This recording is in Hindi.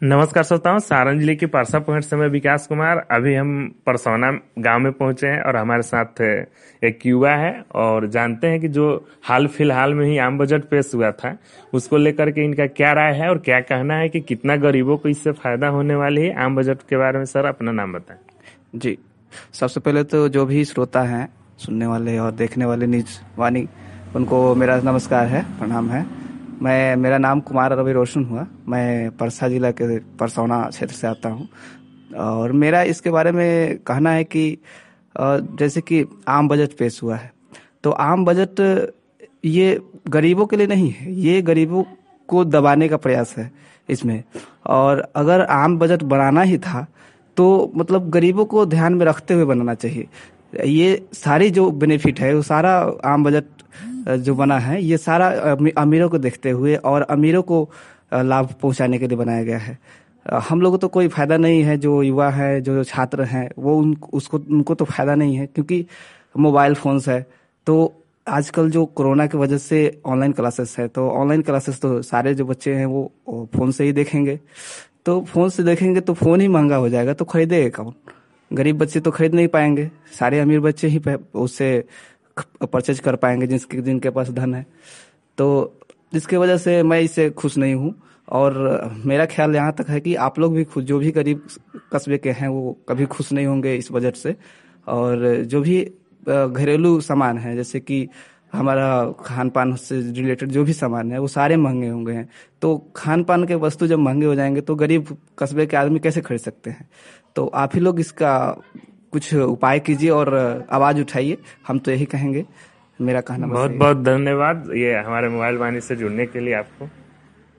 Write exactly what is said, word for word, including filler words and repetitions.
नमस्कार श्रोताओं, सारण जिले के परसा पॉइंट से मैं विकास कुमार। अभी हम परसौना गांव में पहुंचे हैं और हमारे साथ एक युवा है और जानते हैं कि जो हाल फिलहाल में ही आम बजट पेश हुआ था उसको लेकर के इनका क्या राय है और क्या कहना है कि कितना गरीबों को इससे फायदा होने वाली है आम बजट के बारे में। सर, अपना नाम बताएं। जी, सबसे पहले तो जो भी श्रोता हैं, सुनने वाले और देखने वाले निज वाणी, उनको मेरा नमस्कार है, प्रणाम है। मैं मेरा नाम कुमार रवि रोशन हुआ। मैं परसा जिला के परसौना क्षेत्र से आता हूँ और मेरा इसके बारे में कहना है कि जैसे कि आम बजट पेश हुआ है, तो आम बजट ये गरीबों के लिए नहीं है, ये गरीबों को दबाने का प्रयास है इसमें। और अगर आम बजट बनाना ही था तो मतलब गरीबों को ध्यान में रखते हुए बनाना चाहिए। ये सारी जो बेनिफिट है वो सारा आम बजट जो बना है ये सारा अमीरों को देखते हुए और अमीरों को लाभ पहुंचाने के लिए बनाया गया है। हम लोगों को तो कोई फायदा नहीं है, जो युवा है, जो छात्र हैं, वो उन उसको उनको तो फायदा नहीं है क्योंकि मोबाइल फोन्स है। तो आजकल जो कोरोना की वजह से ऑनलाइन क्लासेस है, तो ऑनलाइन क्लासेस तो सारे जो बच्चे हैं वो फोन से ही देखेंगे। तो फोन से देखेंगे तो फोन ही महंगा हो जाएगा, तो खरीदेगा कौन? गरीब बच्चे तो खरीद नहीं पाएंगे, सारे अमीर बच्चे ही उससे परचेज कर पाएंगे जिनके जिनके पास धन है। तो इसके वजह से मैं इससे खुश नहीं हूँ और मेरा ख्याल यहाँ तक है कि आप लोग भी खुद जो भी गरीब कस्बे के हैं वो कभी खुश नहीं होंगे इस बजट से। और जो भी घरेलू सामान है, जैसे कि हमारा खान पान से रिलेटेड जो भी सामान है वो सारे महंगे होंगे हैं। तो खान पान के वस्तु जब महंगे हो जाएंगे तो गरीब कस्बे के आदमी कैसे खरीद सकते हैं? तो आप ही लोग इसका कुछ उपाय कीजिए और आवाज उठाइए, हम तो यही कहेंगे। मेरा कहना बहुत बहुत धन्यवाद ये हमारे मोबाइल वाणी से जुड़ने के लिए आपको।